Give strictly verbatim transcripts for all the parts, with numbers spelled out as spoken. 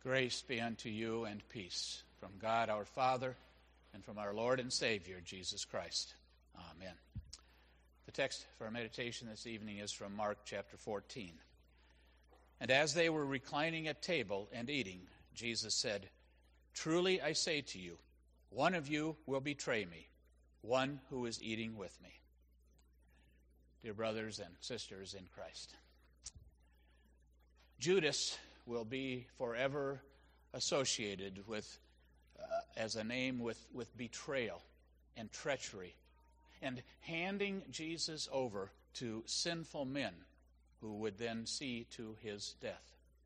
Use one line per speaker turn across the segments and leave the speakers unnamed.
Grace be unto you and peace from God our Father and from our Lord and Savior, Jesus Christ. Amen. The text for our meditation this evening is from Mark chapter fourteen. And as they were reclining at table and eating, Jesus said, "Truly I say to you, one of you will betray me, one who is eating with me." Dear brothers and sisters in Christ, Judas will be forever associated with, uh, as a name, with, with betrayal and treachery and handing Jesus over to sinful men who would then see to his death.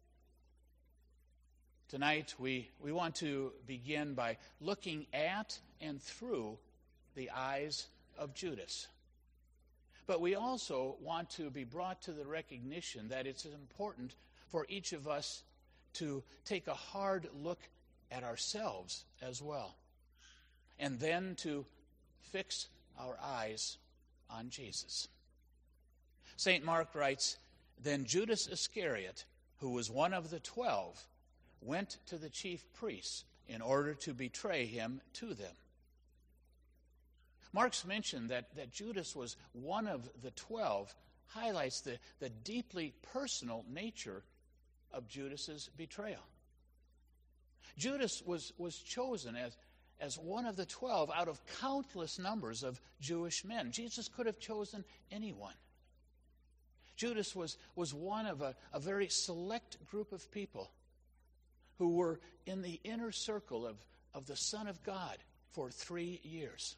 Tonight we, we want to begin by looking at and through the eyes of Judas. But we also want to be brought to the recognition that it's important for each of us to take a hard look at ourselves as well, and then to fix our eyes on Jesus. Saint Mark writes, "Then Judas Iscariot, who was one of the twelve, went to the chief priests in order to betray him to them." Mark's mention that, that Judas was one of the twelve highlights the, the deeply personal nature of Judas's betrayal. Judas was, was chosen as, as one of the twelve out of countless numbers of Jewish men. Jesus could have chosen anyone. Judas was, was one of a, a very select group of people who were in the inner circle of, of the Son of God for three years.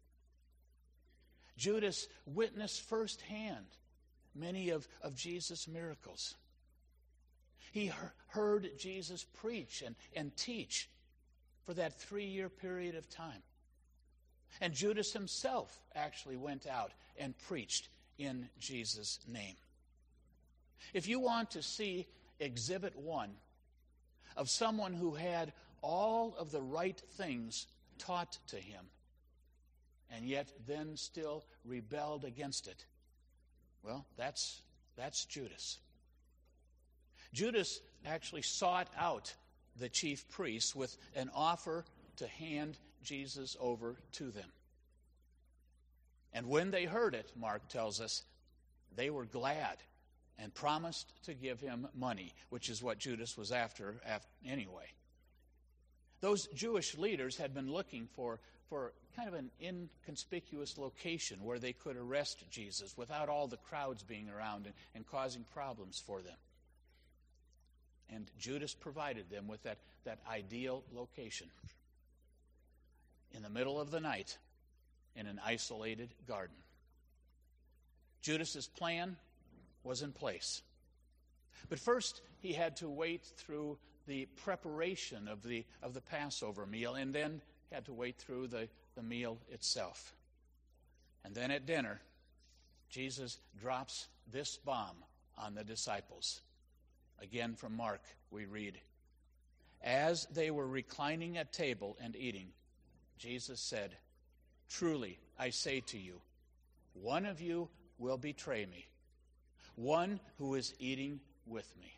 Judas witnessed firsthand many of, of Jesus' miracles. He heard Jesus preach and, and teach for that three-year period of time. And Judas himself actually went out and preached in Jesus' name. If you want to see exhibit one of someone who had all of the right things taught to him, and yet then still rebelled against it, well, that's, that's Judas. Judas actually sought out the chief priests with an offer to hand Jesus over to them. And when they heard it, Mark tells us, they were glad and promised to give him money, which is what Judas was after, after anyway. Those Jewish leaders had been looking for, for kind of an inconspicuous location where they could arrest Jesus without all the crowds being around and, and causing problems for them. And Judas provided them with that, that ideal location. In the middle of the night, in an isolated garden. Judas's plan was in place. But first, he had to wait through the preparation of the, of the Passover meal, and then had to wait through the, the meal itself. And then at dinner, Jesus drops this bomb on the disciples. Again from Mark, we read, "As they were reclining at table and eating, Jesus said, 'Truly, I say to you, one of you will betray me, one who is eating with me.'"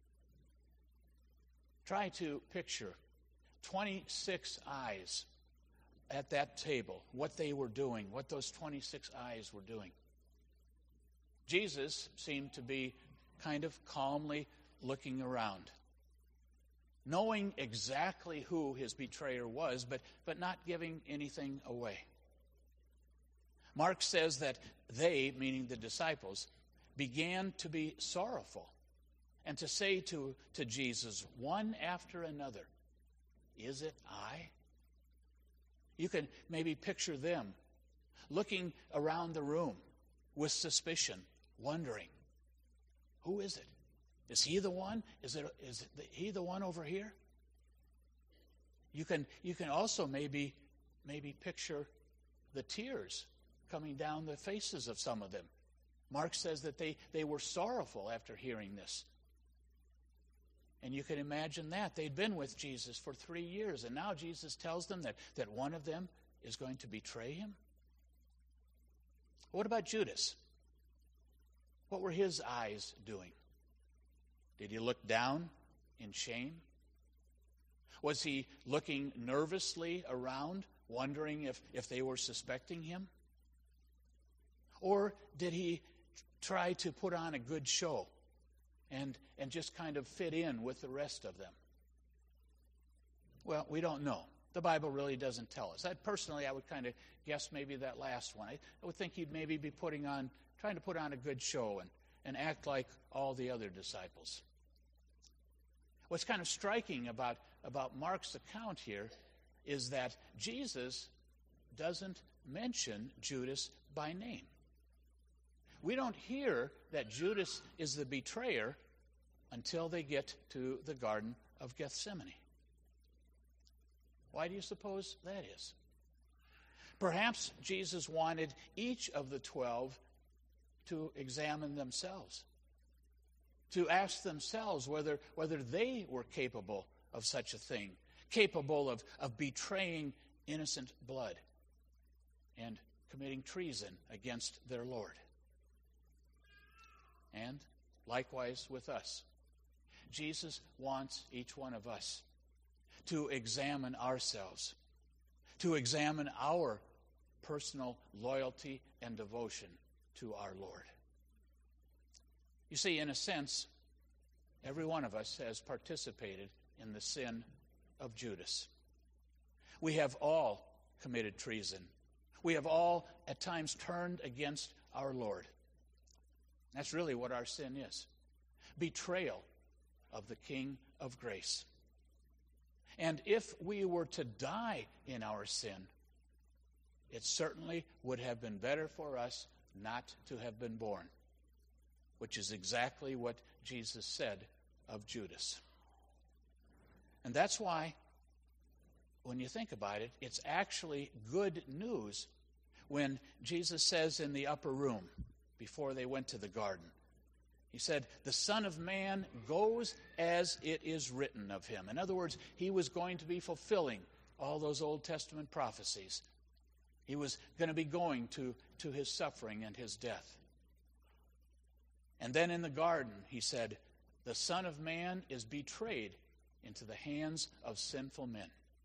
Try to picture twenty-six eyes at that table, what they were doing, what those twenty-six eyes were doing. Jesus seemed to be kind of calmly looking around, knowing exactly who his betrayer was, but, but not giving anything away. Mark says that they, meaning the disciples, began to be sorrowful and to say to, to Jesus, one after another, "Is it I?" You can maybe picture them looking around the room with suspicion, wondering, who is it? Is he the one? Is it is it he the one over here? You can you can also maybe maybe picture the tears coming down the faces of some of them. Mark says that they, they were sorrowful after hearing this. And you can imagine that. They'd been with Jesus for three years, and now Jesus tells them that, that one of them is going to betray him. What about Judas? What were his eyes doing? Did he look down in shame Was he looking nervously around, wondering if, if they were suspecting him? Or did he try to put on a good show and, and just kind of fit in with the rest of them? Well, we don't know. The Bible really doesn't tell us. I, personally, I would kind of guess maybe that last one. I, I would think he'd maybe be putting on, trying to put on a good show and, and act like all the other disciples. What's kind of striking about, about Mark's account here is that Jesus doesn't mention Judas by name. We don't hear that Judas is the betrayer until they get to the Garden of Gethsemane. Why do you suppose that is? Perhaps Jesus wanted each of the twelve to examine themselves, to ask themselves whether, whether they were capable of such a thing, capable of, of betraying innocent blood and committing treason against their Lord. And likewise with us, Jesus wants each one of us to examine ourselves, to examine our personal loyalty and devotion to our Lord. You see, in a sense, every one of us has participated in the sin of Judas. We have all committed treason. We have all at times turned against our Lord. That's really what our sin is. Betrayal of the King of grace. And if we were to die in our sin, it certainly would have been better for us not to have been born, which is exactly what Jesus said of Judas. And that's why, when you think about it, it's actually good news when Jesus says in the upper room, before they went to the garden, he said, the Son of Man goes as it is written of him. In other words, he was going to be fulfilling all those Old Testament prophecies. He was going to be going to, to his suffering and his death. And then in the garden, he said, the Son of Man is betrayed into the hands of sinful men.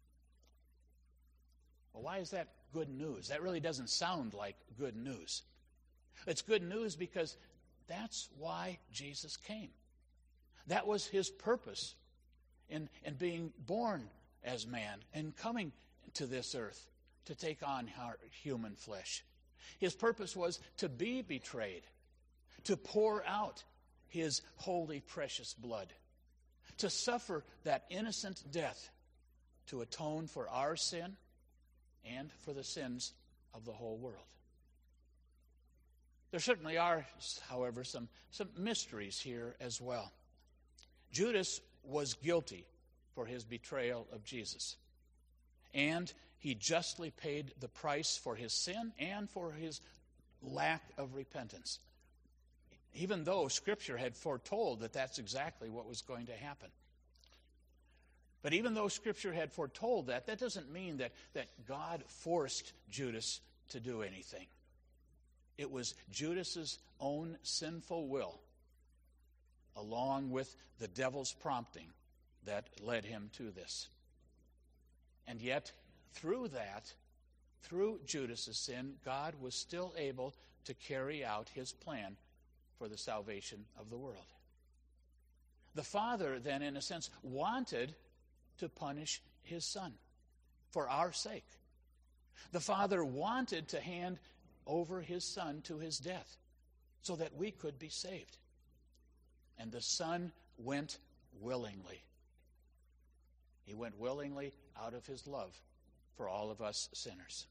Well, why is that good news? That really doesn't sound like good news. It's good news because that's why Jesus came. That was his purpose in, in being born as man and coming to this earth to take on our human flesh. His purpose was to be betrayed, to pour out his holy, precious blood, to suffer that innocent death, to atone for our sin and for the sins of the whole world. There certainly are, however, some, some mysteries here as well. Judas was guilty for his betrayal of Jesus. And he justly paid the price for his sin and for his lack of repentance. Even though Scripture had foretold that that's exactly what was going to happen. But even though Scripture had foretold that, that doesn't mean that, that God forced Judas to do anything. It was Judas's own sinful will, along with the devil's prompting, that led him to this. And yet, through that, through Judas's sin, God was still able to carry out his plan for the salvation of the world. The Father, then, in a sense, wanted to punish his Son for our sake. The Father wanted to hand over his Son to his death so that we could be saved. And the Son went willingly. He went willingly out of his love for all of us sinners.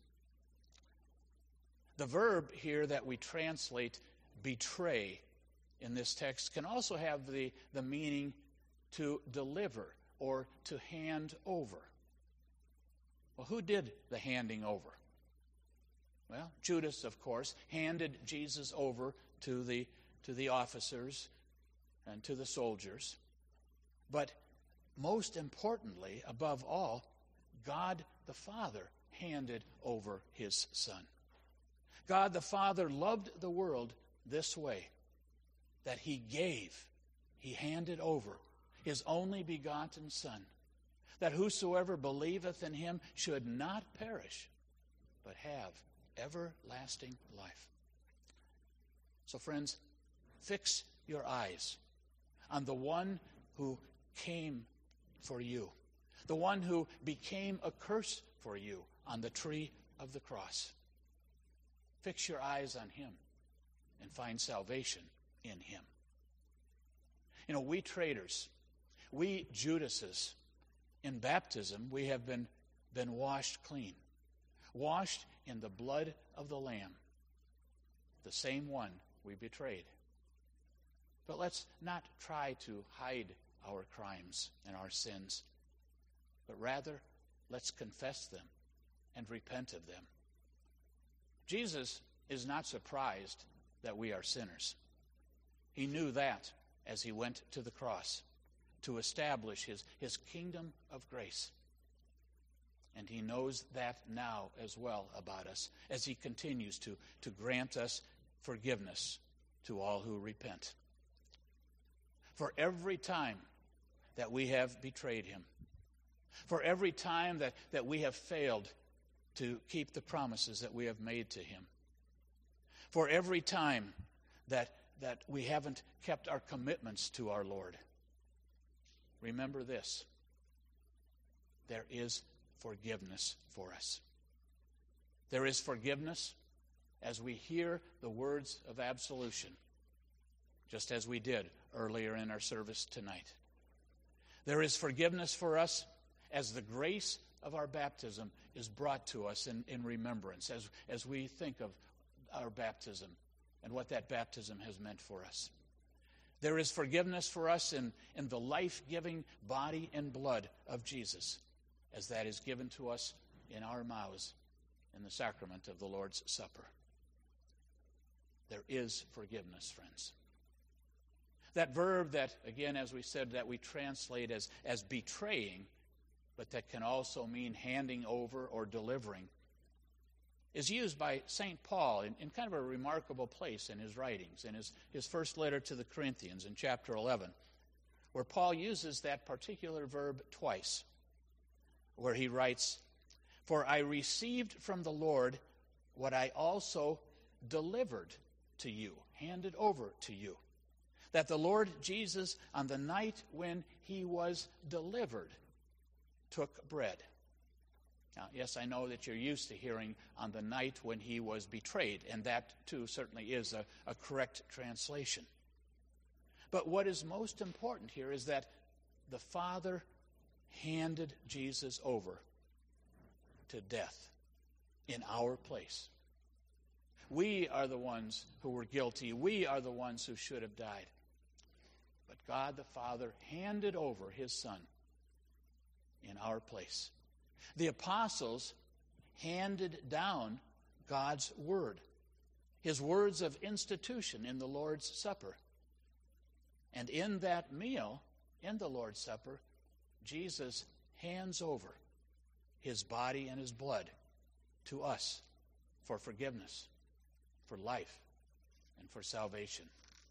The verb here that we translate betray in this text can also have the, the meaning to deliver or to hand over. Well, who did the handing over? Well, Judas, of course, handed Jesus over to the, to the officers and to the soldiers. But most importantly, above all, God the Father handed over his Son. God the Father loved the world this way, that he gave, he handed over his only begotten Son, that whosoever believeth in him should not perish, but have everlasting life. So friends, fix your eyes on the one who came for you, the one who became a curse for you on the tree of the cross. Fix your eyes on him and find salvation in him. You know, we traders, we Judases, in baptism, we have been, been washed clean, washed in the blood of the Lamb, the same one we betrayed. But let's not try to hide our crimes and our sins, but rather let's confess them and repent of them. Jesus is not surprised that we are sinners. He knew that as he went to the cross to establish his, his kingdom of grace. And he knows that now as well about us as he continues to, to grant us forgiveness to all who repent. For every time that we have betrayed him, for every time that, that we have failed to keep the promises that we have made to him, for every time that, that we haven't kept our commitments to our Lord, remember this: there is forgiveness for us. There is forgiveness as we hear the words of absolution, just as we did earlier in our service tonight. There is forgiveness for us as the grace of our baptism is brought to us in, in remembrance, as, as we think of our baptism and what that baptism has meant for us. There is forgiveness for us in, in the life-giving body and blood of Jesus, as that is given to us in our mouths in the sacrament of the Lord's Supper. There is forgiveness, friends. That verb that, again, as we said, that we translate as, as betraying, but that can also mean handing over or delivering, is used by Saint Paul in, in kind of a remarkable place in his writings, in his, his first letter to the Corinthians in chapter eleven, where Paul uses that particular verb twice, where he writes, "For I received from the Lord what I also delivered to you," handed over to you, "that the Lord Jesus, on the night when he was delivered, took bread." Now, yes, I know that you're used to hearing "on the night when he was betrayed," and that, too, certainly is a, a correct translation. But what is most important here is that the Father handed Jesus over to death in our place. We are the ones who were guilty. We are the ones who should have died. But God the Father handed over his Son in our place. The apostles handed down God's word, his words of institution in the Lord's Supper. And in that meal, in the Lord's Supper, Jesus hands over his body and his blood to us for forgiveness, for life, and for salvation.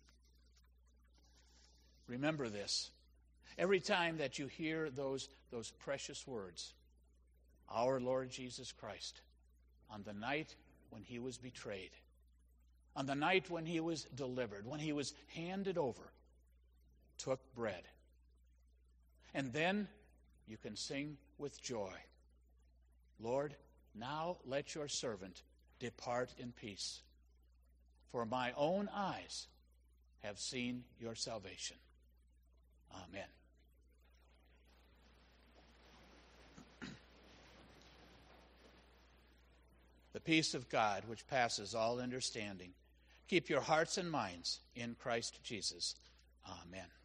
Remember this. Every time that you hear those, those precious words, our Lord Jesus Christ, on the night when he was betrayed, on the night when he was delivered, when he was handed over, took bread. And then you can sing with joy, "Lord, now let your servant depart in peace, for my own eyes have seen your salvation." Amen. The peace of God, which passes all understanding, keep your hearts and minds in Christ Jesus. Amen.